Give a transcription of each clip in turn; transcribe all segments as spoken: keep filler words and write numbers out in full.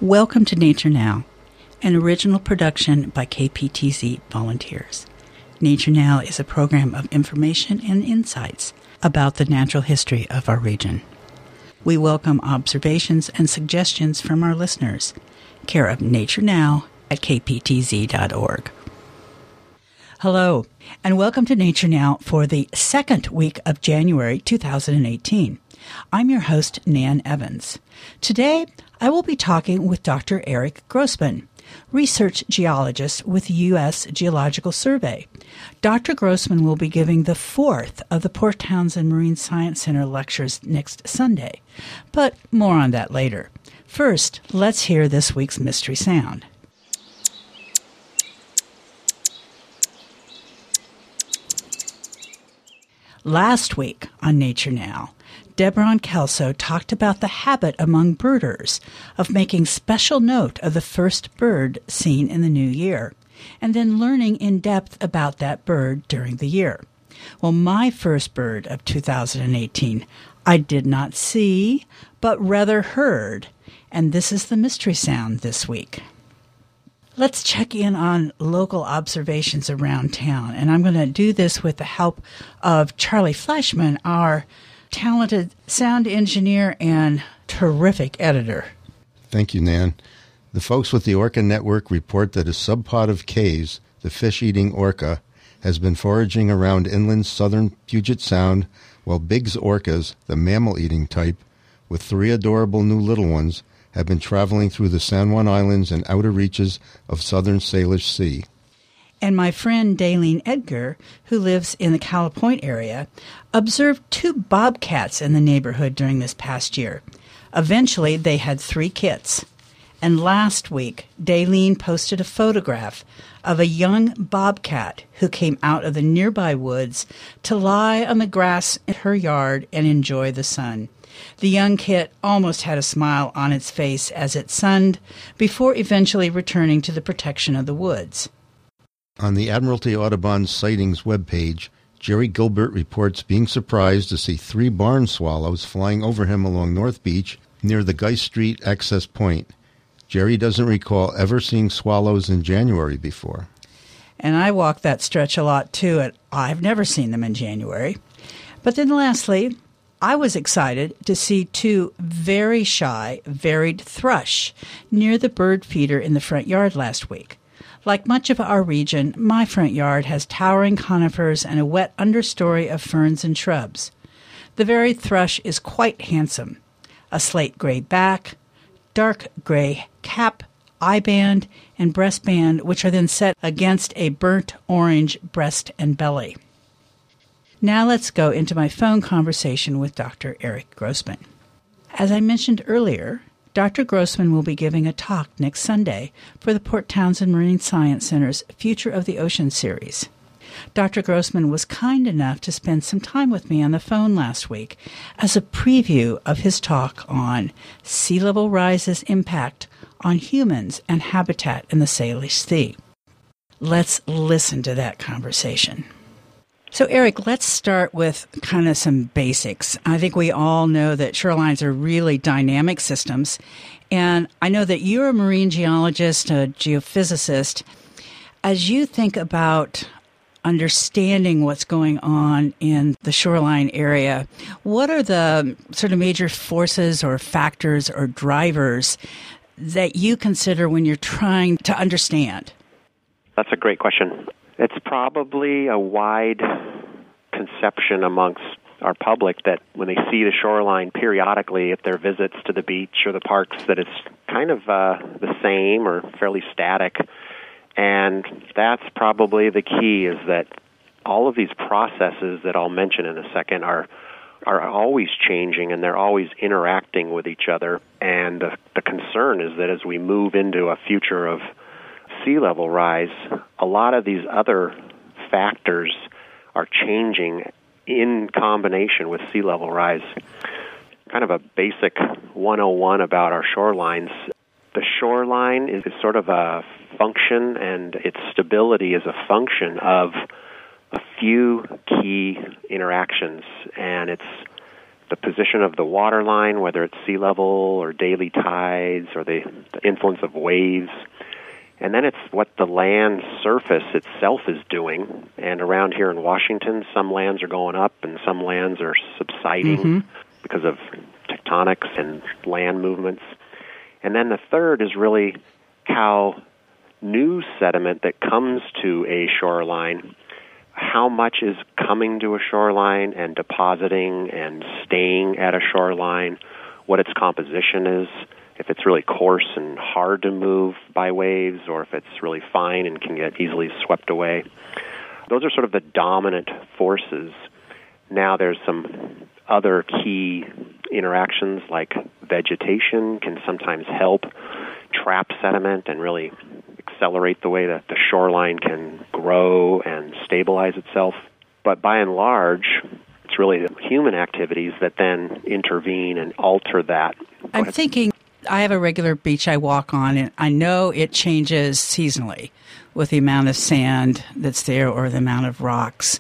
Welcome to Nature Now, an original production by K P T Z volunteers. Nature Now is a program of information and insights about the natural history of our region. We welcome observations and suggestions from our listeners. Care of Nature Now at k p t z dot org. Hello, and welcome to Nature Now for the second week of January two thousand eighteen. I'm your host, Nan Evans. Today, I will be talking with Doctor Eric Grossman, research geologist with the U S Geological Survey. Doctor Grossman will be giving the fourth of the Port Townsend Marine Science Center lectures next Sunday, but more on that later. First, let's hear this week's mystery sound. Last week on Nature Now, Deborah Kelso talked about the habit among birders of making special note of the first bird seen in the new year, and then learning in depth about that bird during the year. Well, my first bird of two thousand eighteen I did not see, but rather heard, and this is the mystery sound this week. Let's check in on local observations around town, and I'm going to do this with the help of Charlie Fleischman, our talented sound engineer and terrific editor. Thank you, Nan. The folks with the Orca Network report that a subpod of K's, the fish-eating orca, has been foraging around inland southern Puget Sound, while Biggs orcas, the mammal-eating type, with three adorable new little ones, have been traveling through the San Juan Islands and outer reaches of southern Salish Sea. And my friend Daylene Edgar, who lives in the Calla Point area, observed two bobcats in the neighborhood during this past year. Eventually, they had three kits. And last week, Daylene posted a photograph of a young bobcat who came out of the nearby woods to lie on the grass in her yard and enjoy the sun. The young kit almost had a smile on its face as it sunned before eventually returning to the protection of the woods. On the Admiralty Audubon Sightings webpage, Jerry Gilbert reports being surprised to see three barn swallows flying over him along North Beach near the Geist Street access point. Jerry doesn't recall ever seeing swallows in January before. And I walk that stretch a lot, too, and I've never seen them in January. But then lastly, I was excited to see two very shy, varied thrush near the bird feeder in the front yard last week. Like much of our region, my front yard has towering conifers and a wet understory of ferns and shrubs. The varied thrush is quite handsome. A slate gray back, dark gray cap, eye band, and breast band, which are then set against a burnt orange breast and belly. Now let's go into my phone conversation with Doctor Eric Grossman. As I mentioned earlier, Doctor Grossman will be giving a talk next Sunday for the Port Townsend Marine Science Center's Future of the Ocean series. Doctor Grossman was kind enough to spend some time with me on the phone last week as a preview of his talk on sea level rise's impact on humans and habitat in the Salish Sea. Let's listen to that conversation. So, Eric, let's start with kind of some basics. I think we all know that shorelines are really dynamic systems, and I know that you're a marine geologist, a geophysicist. As you think about understanding what's going on in the shoreline area, what are the sort of major forces or factors or drivers that you consider when you're trying to understand? That's a great question. It's probably a wide conception amongst our public that when they see the shoreline periodically at their visits to the beach or the parks, that it's kind of uh, the same or fairly static. And that's probably the key, is that all of these processes that I'll mention in a second are are always changing, and they're always interacting with each other. And the, the concern is that as we move into a future of sea level rise, a lot of these other factors are changing in combination with sea level rise. Kind of a basic one oh one about our shorelines. The shoreline is sort of a function, and its stability is a function of a few key interactions, and it's the position of the water line, whether it's sea level or daily tides or the, the influence of waves. And then it's what the land surface itself is doing. And around here in Washington, some lands are going up and some lands are subsiding mm-hmm. because of tectonics and land movements. And then the third is really how new sediment that comes to a shoreline, how much is coming to a shoreline and depositing and staying at a shoreline, what its composition is, if it's really coarse and hard to move by waves, or if it's really fine and can get easily swept away. Those are sort of the dominant forces. Now there's some other key interactions, like vegetation can sometimes help trap sediment and really accelerate the way that the shoreline can grow and stabilize itself. But by and large, it's really the human activities that then intervene and alter that. Go I'm ahead. thinking, I have a regular beach I walk on, and I know it changes seasonally with the amount of sand that's there or the amount of rocks.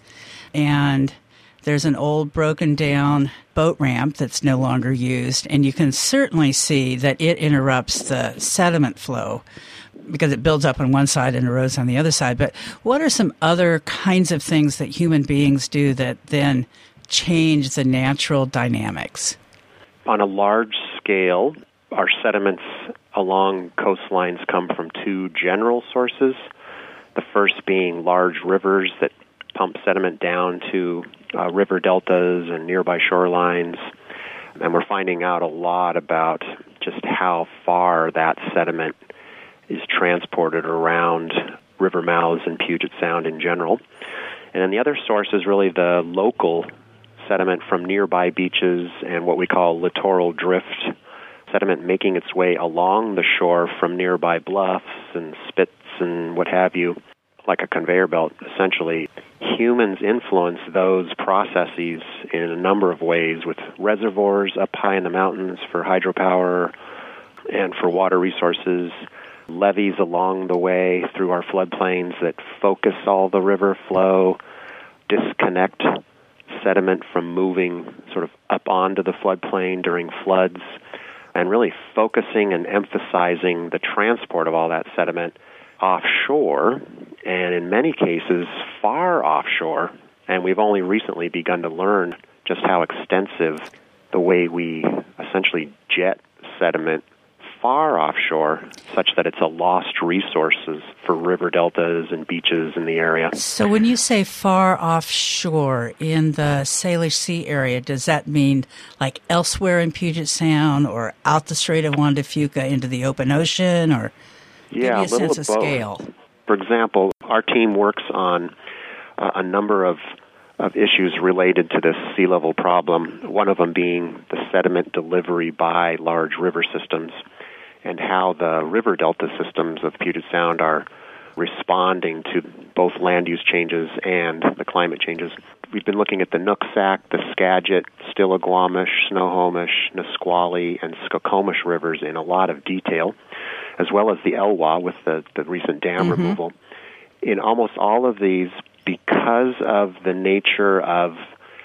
And there's an old broken down boat ramp that's no longer used, and you can certainly see that it interrupts the sediment flow because it builds up on one side and erodes on the other side. But what are some other kinds of things that human beings do that then change the natural dynamics? On a large scale, our sediments along coastlines come from two general sources. The first being large rivers that pump sediment down to uh, river deltas and nearby shorelines. And we're finding out a lot about just how far that sediment is transported around river mouths and Puget Sound in general. And then the other source is really the local sediment from nearby beaches and what we call littoral drift, sediment making its way along the shore from nearby bluffs and spits and what have you, like a conveyor belt, essentially. Humans influence those processes in a number of ways, with reservoirs up high in the mountains for hydropower and for water resources, levees along the way through our floodplains that focus all the river flow, disconnect sediment from moving sort of up onto the floodplain during floods, and really focusing and emphasizing the transport of all that sediment offshore, and in many cases far offshore. And we've only recently begun to learn just how extensive the way we essentially jet sediment far offshore, such that it's a lost resources for river deltas and beaches in the area. So when you say far offshore in the Salish Sea area, does that mean like elsewhere in Puget Sound or out the Strait of Juan de Fuca into the open ocean, or yeah, give me a, a sense of, of scale? For example, our team works on uh, a number of of issues related to this sea level problem, one of them being the sediment delivery by large river systems, and how the river delta systems of Puget Sound are responding to both land use changes and the climate changes. We've been looking at the Nooksack, the Skagit, Stillaguamish, Snohomish, Nisqually, and Skokomish rivers in a lot of detail, as well as the Elwha with the, the recent dam mm-hmm. removal. In almost all of these, because of the nature of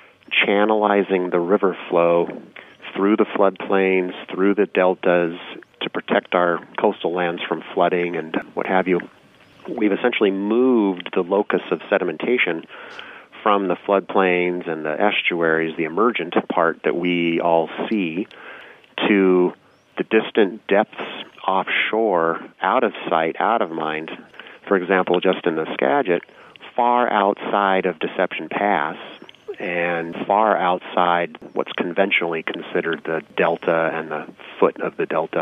channelizing the river flow through the floodplains, through the deltas, to protect our coastal lands from flooding and what have you, we've essentially moved the locus of sedimentation from the floodplains and the estuaries, the emergent part that we all see, to the distant depths offshore, out of sight, out of mind. For example, just in the Skagit, far outside of Deception Pass, and far outside what's conventionally considered the delta and the foot of the delta.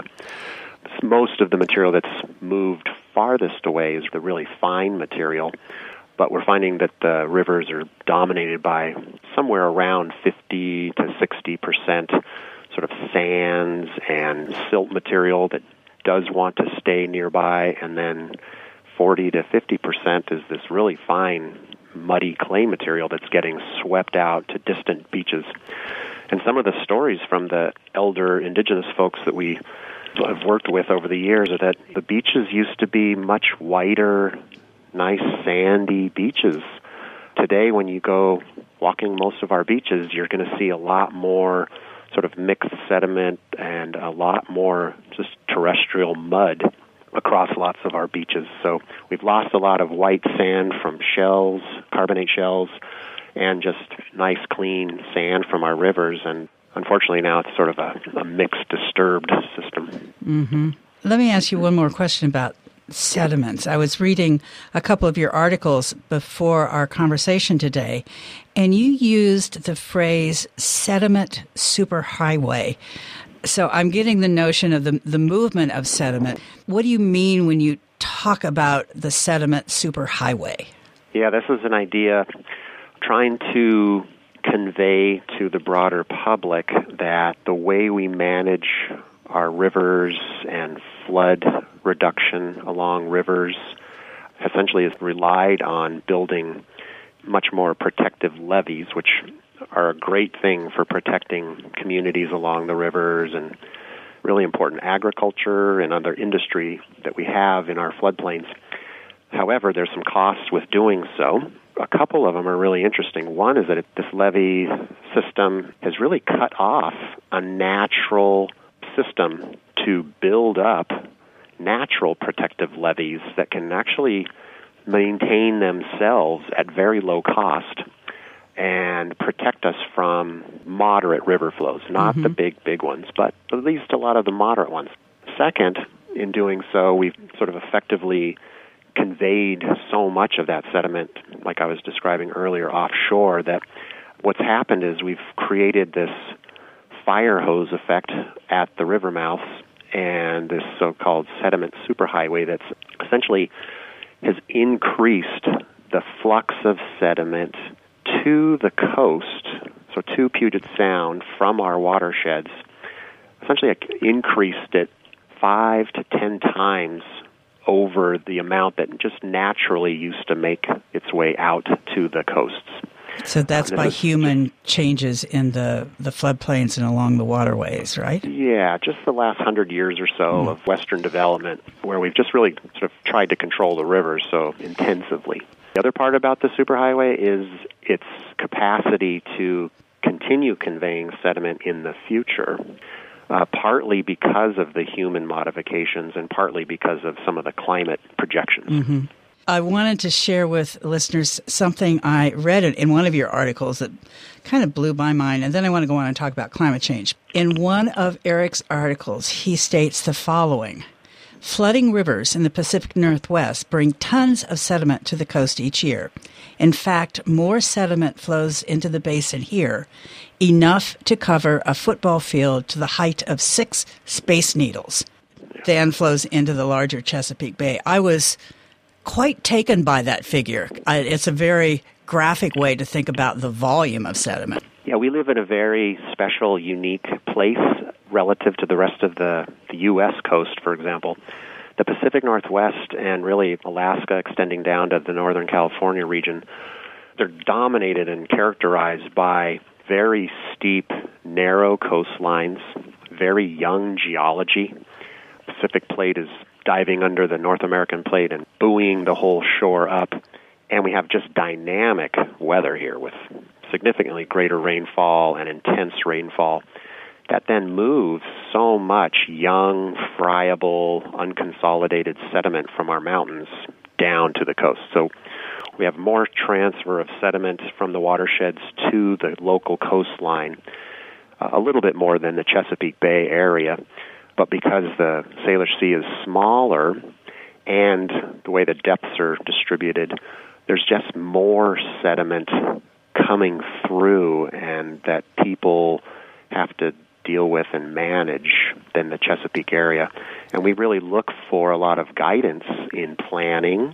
Most of the material that's moved farthest away is the really fine material, but we're finding that the rivers are dominated by somewhere around fifty to sixty percent sort of sands and silt material that does want to stay nearby, and then forty to fifty percent is this really fine muddy clay material that's getting swept out to distant beaches. And some of the stories from the elder indigenous folks that we have worked with over the years are that the beaches used to be much whiter, nice sandy beaches. Today, when you go walking most of our beaches, you're going to see a lot more sort of mixed sediment and a lot more just terrestrial mud across lots of our beaches. So we've lost a lot of white sand from shells, carbonate shells, and just nice, clean sand from our rivers. And unfortunately now it's sort of a, a mixed, disturbed system. Mm-hmm. Let me ask you one more question about sediments. I was reading a couple of your articles before our conversation today, and you used the phrase sediment superhighway. So I'm getting the notion of the, the movement of sediment. What do you mean when you talk about the sediment superhighway? Yeah, this is an idea trying to convey to the broader public that the way we manage our rivers and flood reduction along rivers essentially is relied on building much more protective levees, which are a great thing for protecting communities along the rivers and really important agriculture and other industry that we have in our floodplains. However, there's some costs with doing so. A couple of them are really interesting. One is that it, this levee system has really cut off a natural system to build up natural protective levees that can actually maintain themselves at very low cost and protect us from moderate river flows, not mm-hmm. the big, big ones, but at least a lot of the moderate ones. Second, in doing so, we've sort of effectively conveyed so much of that sediment, like I was describing earlier, offshore, that what's happened is we've created this fire hose effect at the river mouths and this so-called sediment superhighway that's essentially has increased the flux of sediment to the coast, so to Puget Sound from our watersheds, essentially increased it five to ten times over the amount that just naturally used to make its way out to the coasts. So that's by human changes in the, the floodplains and along the waterways, right? Yeah, just the last hundred years or so mm. of Western development where we've just really sort of tried to control the rivers so intensively. The other part about the superhighway is its capacity to continue conveying sediment in the future, uh, partly because of the human modifications and partly because of some of the climate projections. Mm-hmm. I wanted to share with listeners something I read in one of your articles that kind of blew my mind, and then I want to go on and talk about climate change. In one of Eric's articles, he states the following: flooding rivers in the Pacific Northwest bring tons of sediment to the coast each year. In fact, more sediment flows into the basin here, enough to cover a football field to the height of six Space Needles, than flows into the larger Chesapeake Bay. I was quite taken by that figure. I, it's a very graphic way to think about the volume of sediment. Yeah, we live in a very special, unique place relative to the rest of the, the U S coast, for example. The Pacific Northwest and really Alaska extending down to the Northern California region, they're dominated and characterized by very steep, narrow coastlines, very young geology. Pacific Plate is diving under the North American plate and buoying the whole shore up. And we have just dynamic weather here with significantly greater rainfall and intense rainfall that then moves so much young, friable, unconsolidated sediment from our mountains down to the coast. So we have more transfer of sediment from the watersheds to the local coastline, uh, a little bit more than the Chesapeake Bay area. But because the Salish Sea is smaller and the way the depths are distributed, there's just more sediment coming through and that people have to deal with and manage than the Chesapeake area. And we really look for a lot of guidance in planning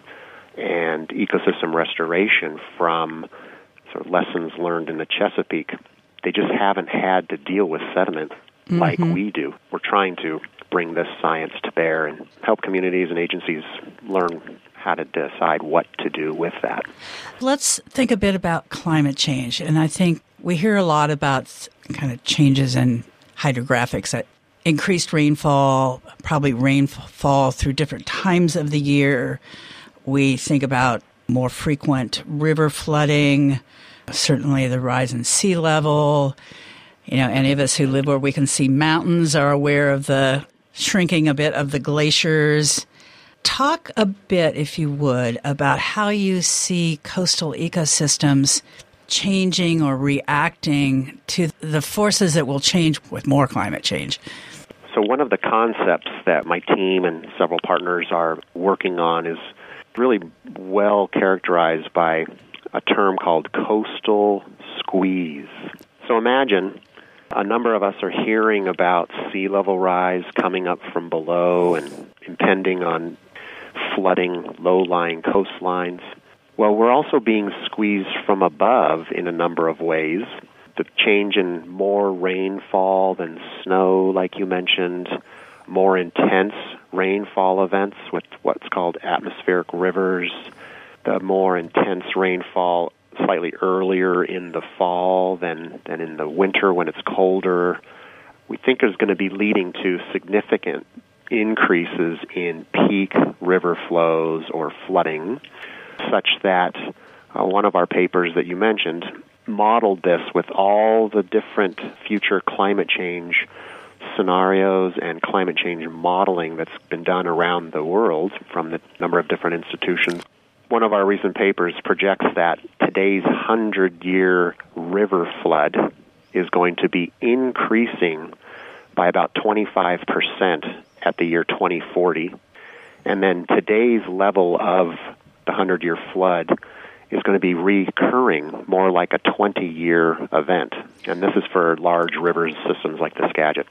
and ecosystem restoration from sort of lessons learned in the Chesapeake. They just haven't had to deal with sediment mm-hmm. like we do. We're trying to bring this science to bear and help communities and agencies learn how to decide what to do with that. Let's think a bit about climate change. And I think we hear a lot about kind of changes in hydrographics, that increased rainfall, probably rainfall through different times of the year. We think about more frequent river flooding, Certainly the rise in sea level. You know, any of us who live where we can see mountains are aware of the shrinking a bit of the glaciers. Talk a bit, if you would, about how you see coastal ecosystems changing or reacting to the forces that will change with more climate change. So one of the concepts that my team and several partners are working on is really well characterized by a term called coastal squeeze. So imagine a number of us are hearing about sea level rise coming up from below and impending on flooding low-lying coastlines. Well, we're also being squeezed from above in a number of ways. The change in more rainfall than snow, like you mentioned, more intense rainfall events with what's called atmospheric rivers, the more intense rainfall slightly earlier in the fall than, than in the winter when it's colder, we think is going to be leading to significant increases in peak river flows or flooding, such that uh, one of our papers that you mentioned modeled this with all the different future climate change scenarios and climate change modeling that's been done around the world from the number of different institutions. One of our recent papers projects that today's hundred-year river flood is going to be increasing by about twenty-five percent at the year twenty forty. And then today's level of the hundred-year flood is going to be recurring more like a twenty-year event. And this is for large river systems like the Skagit.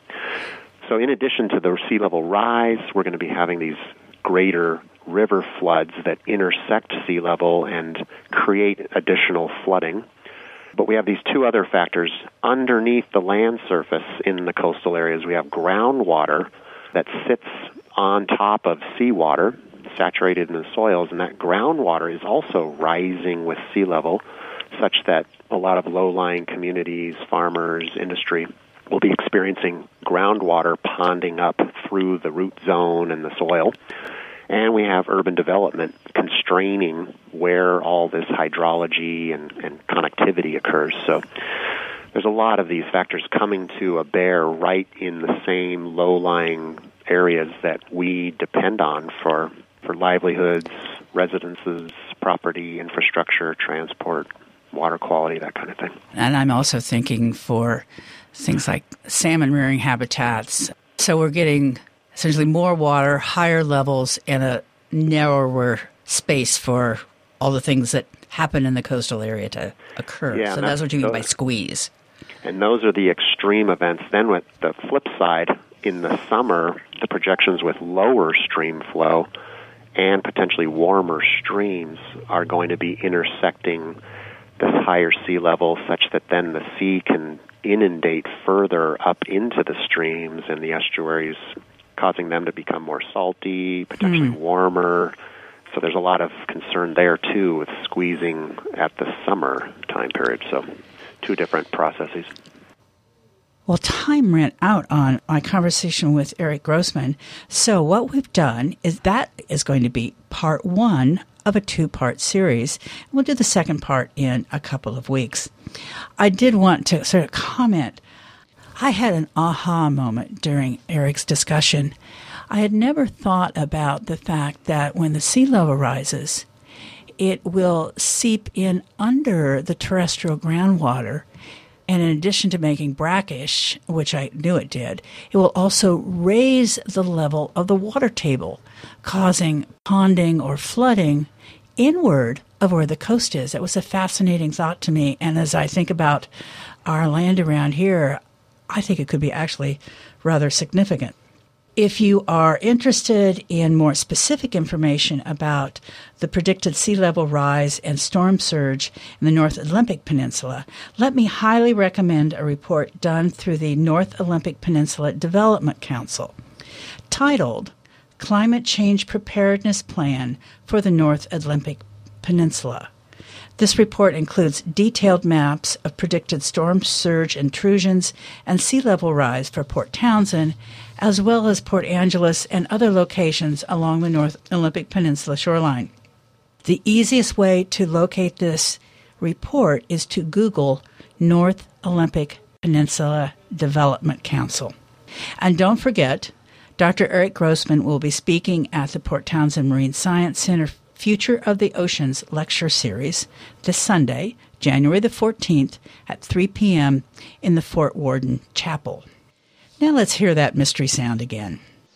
So in addition to the sea level rise, we're going to be having these greater river floods that intersect sea level and create additional flooding. But we have these two other factors. Underneath the land surface in the coastal areas, we have groundwater that sits on top of seawater, saturated in the soils, and that groundwater is also rising with sea level, such that a lot of low-lying communities, farmers, industry will be experiencing groundwater ponding up through the root zone and the soil. And we have urban development constraining where all this hydrology and, and connectivity occurs. So there's a lot of these factors coming to a bear right in the same low-lying areas that we depend on for, for livelihoods, residences, property, infrastructure, transport, water quality, that kind of thing. And I'm also thinking for things like salmon rearing habitats. So we're getting essentially more water, higher levels, and a narrower space for all the things that happen in the coastal area to occur. Yeah, so that's what you mean by squeeze. And those are the extreme events. Then with the flip side, in the summer, the projections with lower stream flow and potentially warmer streams are going to be intersecting this higher sea level such that then the sea can inundate further up into the streams and the estuaries, causing them to become more salty, potentially mm. warmer. So there's a lot of concern there, too, with squeezing at the summer time period. So two different processes. Well, time ran out on my conversation with Eric Grossman. So what we've done is that is going to be part one of a two-part series. We'll do the second part in a couple of weeks. I did want to sort of comment. I had an aha moment during Eric's discussion. I had never thought about the fact that when the sea level rises, it will seep in under the terrestrial groundwater. And in addition to making brackish, which I knew it did, it will also raise the level of the water table, causing ponding or flooding inward of where the coast is. It was a fascinating thought to me. And as I think about our land around here, I think it could be actually rather significant. If you are interested in more specific information about the predicted sea level rise and storm surge in the North Olympic Peninsula, let me highly recommend a report done through the North Olympic Peninsula Development Council titled Climate Change Preparedness Plan for the North Olympic Peninsula. This report includes detailed maps of predicted storm surge intrusions and sea level rise for Port Townsend, as well as Port Angeles and other locations along the North Olympic Peninsula shoreline. The easiest way to locate this report is to Google North Olympic Peninsula Development Council. And don't forget, Doctor Eric Grossman will be speaking at the Port Townsend Marine Science Center Future of the Oceans lecture series this Sunday, January the fourteenth at three p.m. in the Fort Worden Chapel. Now let's hear that mystery sound again.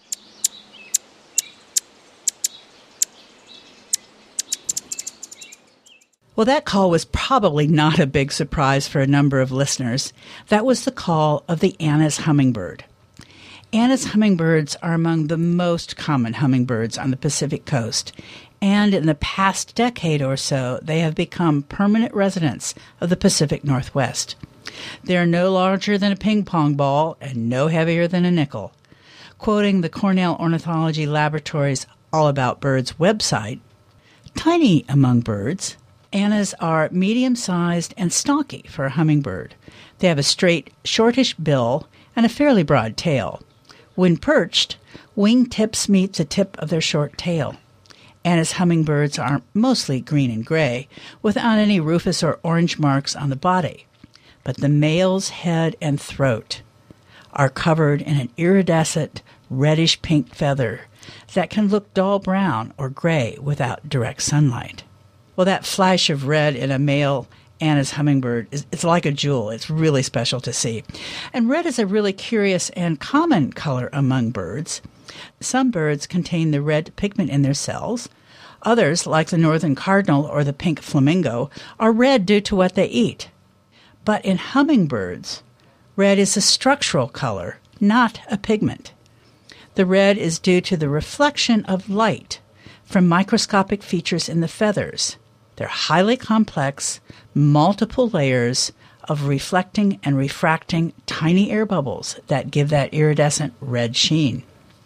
Well, that call was probably not a big surprise for a number of listeners. That was the call of the Anna's hummingbird. Anna's hummingbirds are among the most common hummingbirds on the Pacific coast, and in the past decade or so, they have become permanent residents of the Pacific Northwest. They are no larger than a ping-pong ball and no heavier than a nickel. Quoting the Cornell Ornithology Laboratory's All About Birds website, tiny among birds, Annas are medium-sized and stocky for a hummingbird. They have a straight, shortish bill and a fairly broad tail. When perched, wing tips meet the tip of their short tail. Anna's hummingbirds are mostly green and gray, without any rufous or orange marks on the body. But the male's head and throat are covered in an iridescent reddish-pink feather that can look dull brown or gray without direct sunlight. Well, that flash of red in a male Anna's hummingbird, is it's like a jewel. It's really special to see. And red is a really curious and common color among birds. Some birds contain the red pigment in their cells. Others, like the northern cardinal or the pink flamingo, are red due to what they eat. But in hummingbirds, red is a structural color, not a pigment. The red is due to the reflection of light from microscopic features in the feathers. They're highly complex, multiple layers of reflecting and refracting tiny air bubbles that give that iridescent red sheen.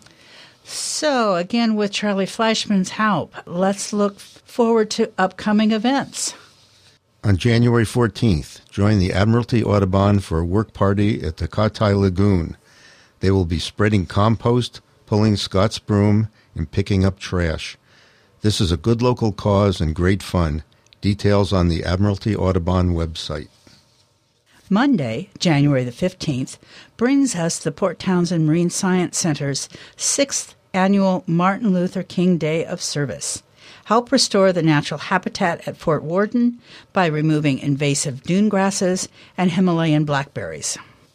So, again, with Charlie Fleischman's help, let's look forward to upcoming events. On January fourteenth, join the Admiralty Audubon for a work party at the Katai Lagoon. They will be spreading compost, pulling Scott's broom, and picking up trash. This is a good local cause and great fun. Details on the Admiralty Audubon website. Monday, January the fifteenth, brings us the Port Townsend Marine Science Center's sixth annual Martin Luther King Day of Service. Help restore the natural habitat at Fort Worden by removing invasive dune grasses and Himalayan blackberries.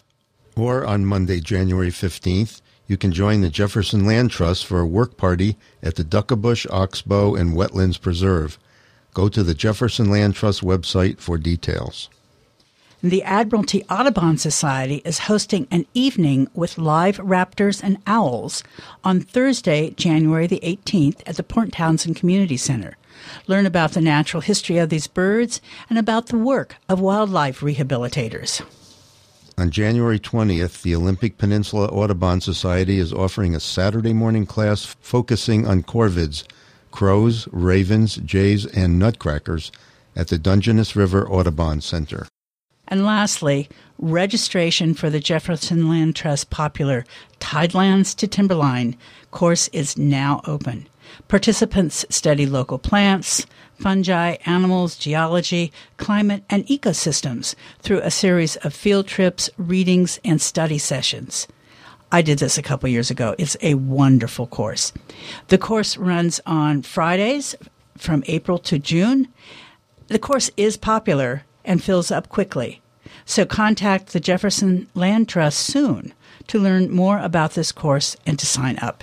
Or on Monday, January fifteenth, you can join the Jefferson Land Trust for a work party at the Duckabush, Oxbow, and Wetlands Preserve. Go to the Jefferson Land Trust website for details. The Admiralty Audubon Society is hosting an evening with live raptors and owls on Thursday, January the eighteenth at the Port Townsend Community Center. Learn about the natural history of these birds and about the work of wildlife rehabilitators. On January twentieth, the Olympic Peninsula Audubon Society is offering a Saturday morning class focusing on corvids, crows, ravens, jays, and nutcrackers at the Dungeness River Audubon Center. And lastly, registration for the Jefferson Land Trust popular Tidelands to Timberline course is now open. Participants study local plants, fungi, animals, geology, climate, and ecosystems through a series of field trips, readings, and study sessions. I did this a couple years ago. It's a wonderful course. The course runs on Fridays from April to June. The course is popular and fills up quickly. So contact the Jefferson Land Trust soon to learn more about this course and to sign up.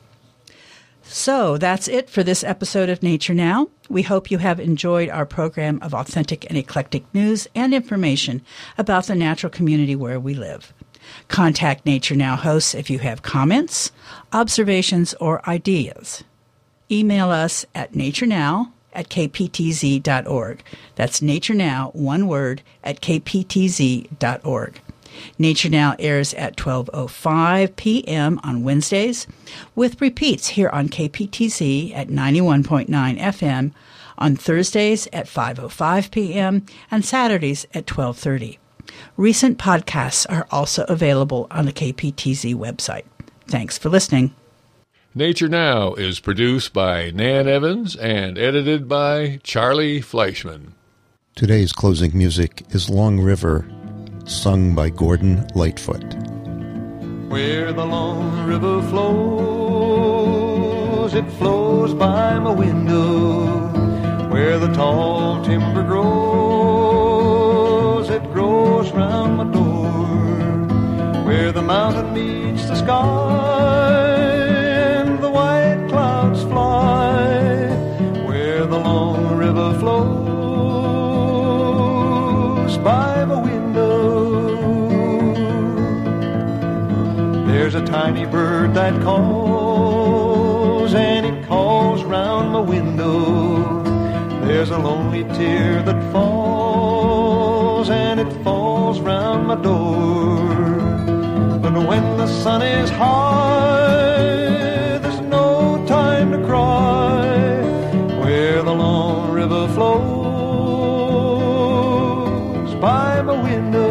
So that's it for this episode of Nature Now. We hope you have enjoyed our program of authentic and eclectic news and information about the natural community where we live. Contact Nature Now hosts if you have comments, observations, or ideas. Email us at naturenow at k p t z dot org. That's naturenow, one word, at k p t z dot org. Nature Now airs at twelve oh five p.m. on Wednesdays, with repeats here on K P T Z at ninety-one point nine F M on Thursdays at five oh five p.m. and Saturdays at twelve thirty. Recent podcasts are also available on the K P T Z website. Thanks for listening. Nature Now is produced by Nan Evans and edited by Charlie Fleischman. Today's closing music is Long River, sung by Gordon Lightfoot. Where the Long River flows, it flows by my window. Where the tall timber grows, it grows round my door. Where the mountain meets the sky and the white clouds fly. Where the Long River flows by my window. There's a tiny bird that calls, and it calls round my window. There's a lonely tear that falls, and it falls round my door. But when the sun is high, there's no time to cry. Where the Long River flows by my window.